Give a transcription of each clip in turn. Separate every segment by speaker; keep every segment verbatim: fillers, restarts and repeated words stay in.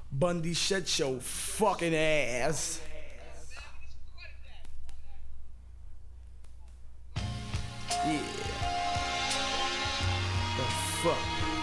Speaker 1: Bundy, shut your fucking ass. Yeah. The fuck?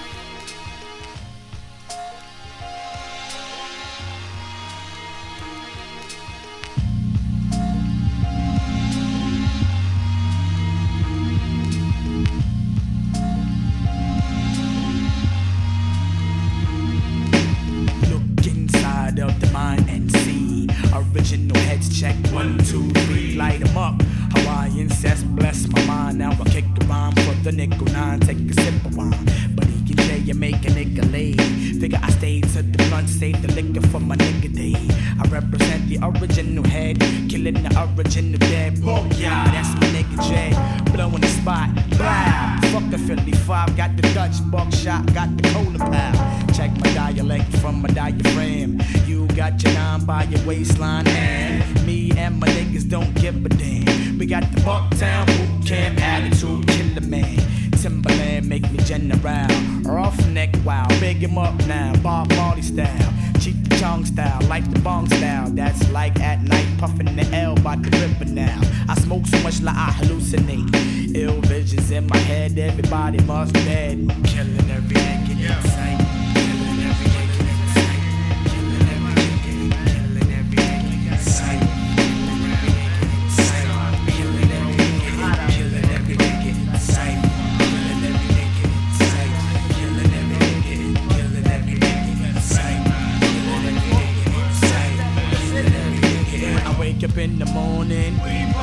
Speaker 1: Of the mind and see original heads check one two three light 'em up Hawaiian says bless my mind now I kick the rhyme for the nickel nine take a sip of wine but he can tell you make a nigga lay figure I stayed to the blunt save the liquor for my nigga day I represent the original head killing the original dead oh yeah that's my nigga Jay blowing the spot blah fuck the Philly five got the Dutch buckshot got the cola pal check my dialect from my diaphragm you got your nine by your waistline and me and my niggas don't give a damn we got the Bucktown boot camp attitude killer man Timberland make me general off neck wow big him up now Bob Marley style cheat the chong style like the bong style that's like at night puffing the L by the river now I smoke so much like I hallucinate ill visions in my head everybody must be dead killing every nigga in sight killing every nigga in sight killing every nigga killing every nigga in sight killing every nigga killing every nigga in sight killing every nigga in sight killing every nigga killing every nigga in sight killing every nigga in sight killing every nigga I wake up in the morning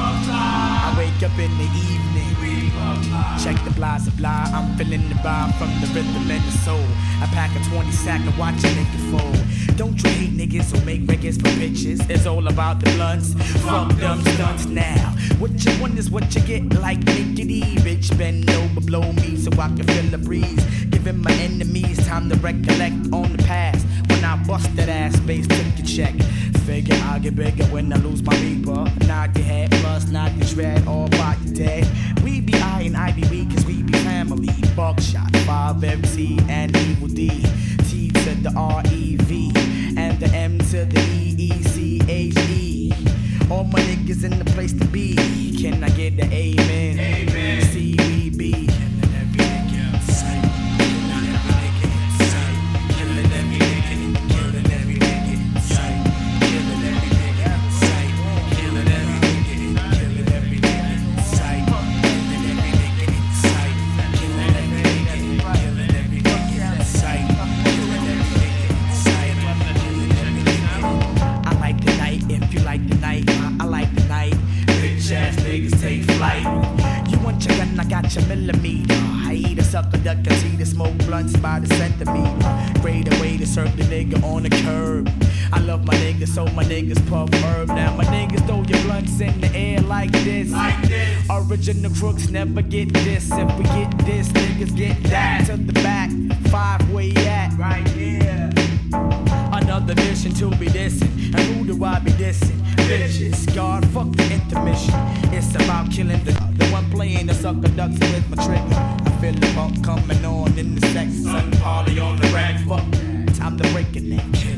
Speaker 1: I wake up in the evening check the blah blah I'm feeling the vibe from the rhythm and the soul I pack a twenty sack and watch a nigga fold don't you hate niggas who make records for bitches it's all about the blunts fuck them stunts now what you want is what you get like nickety bitch bend over blow me so I can feel the breeze giving my enemies time to recollect on the past when I bust that ass space took a check figure I get bigger when I lose my reaper knock your head plus knock the dread all by your dead we be I and I be we cause we be family buckshot five M C and Evil D T to the R E V and the M to the E E C H E all my niggas in the place to be can I get the amen amen C B B killing every nigga in sight killing every nigga in sight killing every nigga killing every nigga in sight killing every nigga in sight killing every nigga killing every nigga in sight killing every nigga in sight killing every nigga killing every nigga in sight killing every nigga in sight killing every nigga I like the night if you like the night I, I like the night bitch ass niggas take flight you want your gun I got your millimeter I eat a sucker duck and see the smoke blunts by the centimeter greater way to serve the nigga on the curb I love my niggas so my niggas puff herb now my niggas throw your blunts in the air like this like this original crooks never get this if we get this niggas get that to the back five where you at right here another mission to be dissing and who do I be dissing bitches God fuck the intermission it's about killing the the one playing the sucker ducks with my trigger I feel the pump coming on in the sex son party on the rack fuck time to break it neck